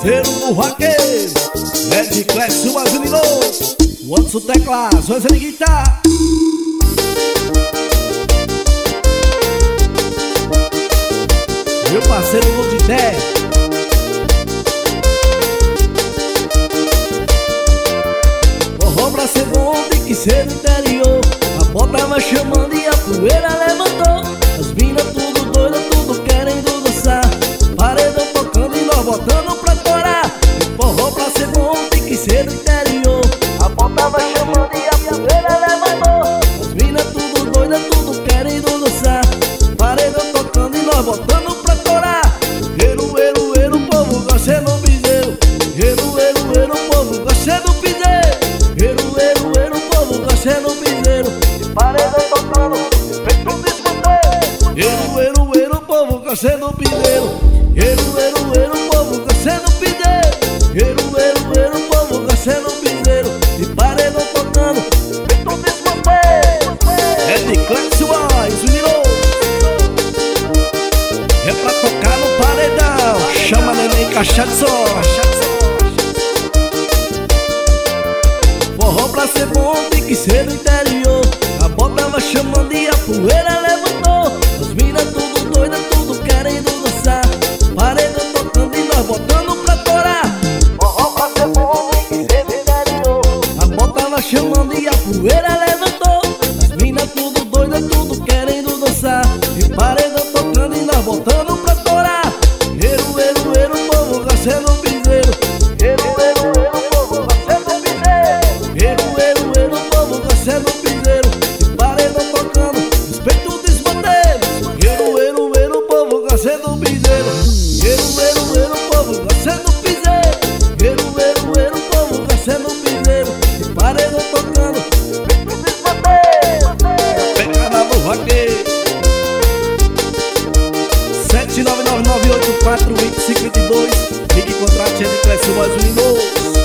parceiro do vaqueiro é de Clécio Mazulino. O Anderson teclados, Rosa de guitarra. Meu parceiro Lô de Té. Forró pra ser bom tem que ser do interior. A bota vai chamando e a poeira levantou. As minas tudo doida, tudo querendo dançar. Paredão tocando e nós botando pra torar. Forró pra ser bom tem que ser do interior. A bota vai chamando e a poeira levantou. As minas tudo doida, tudo querendo dançar. Paredão tocando e nós botando pra torar. Eru, eru, eru, o povo gosta no piseiro. Eru, eru, eru, o povo gosta no piseiro. Eru, eru, eru, o povo gosta no piseiro. E paredão tocando, feito um desmonteiro. Eru, eru, eru, o povo gosta no piseiro. Eru, eru, eru, o povo gosta no piseiro. Eru, eru, eru, o povo gosta no piseiro. E paredão tocando, feito um desmonteiro. É de Clécio Mazulino. É pra tocar no paredão. Chama neném caixa de som. Forró pra ser bom tem que ser do interior. A bota vai chamando e a poeira levantou. As minas tudo doida, tudo querendo dançar. Paredão tocando e nós botando pra torar. Forró pra ser bom tem que ser do interior. A bota vai chamando e a poeira levantou. As minas tudo doida, tudo querendo dançar. E paredão tocando e nós botando pra torar. Eru, eru, eru, o povo gosta no piseiro. Eru, eru, eru, o povo gosta no piseiro. Eru, eru, eru, o povo gosta no piseiro. E paredão tocando, respeito o desbandeiro. Eru, eru, eru, o povo gosta no piseiro. Eru, eru, eru, o povo gosta no piseiro. Eru, eru, eru, o povo gosta no piseiro. E paredão tocando, respeito o desbandeiro. Pegada do vaqueiro. 79998422522. Ligue e contrate de Clécio Mazulino.